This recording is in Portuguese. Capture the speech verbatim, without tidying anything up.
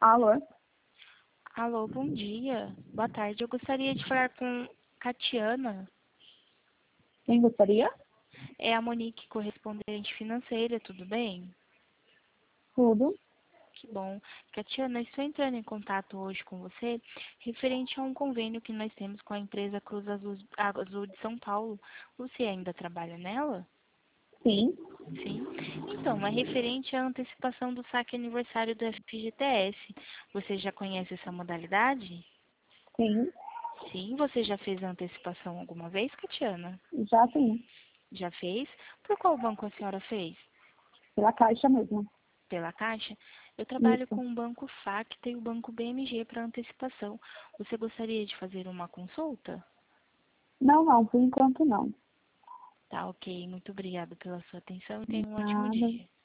Alô? Alô, bom dia. Boa tarde. Eu gostaria de falar com Catiana. Quem gostaria? É a Monique, correspondente financeira, tudo bem? Tudo. Que bom. Catiana, eu estou entrando em contato hoje com você referente a um convênio que nós temos com a empresa Cruz Azul, Azul de São Paulo. Você ainda trabalha nela? Sim. Sim. Então, é referente à antecipação do saque aniversário do F G T S. Você já conhece essa modalidade? Sim. Sim. Você já fez a antecipação alguma vez, Catiana? Já sim. Já fez? Por qual banco a senhora fez? Pela Caixa mesmo. Pela Caixa? Eu trabalho Isso. com o Banco Facta e o Banco B M G para antecipação. Você gostaria de fazer uma consulta? Não, não. Por enquanto, não. Tá, ok. Muito obrigada pela sua atenção e tenha um ótimo Nada. dia.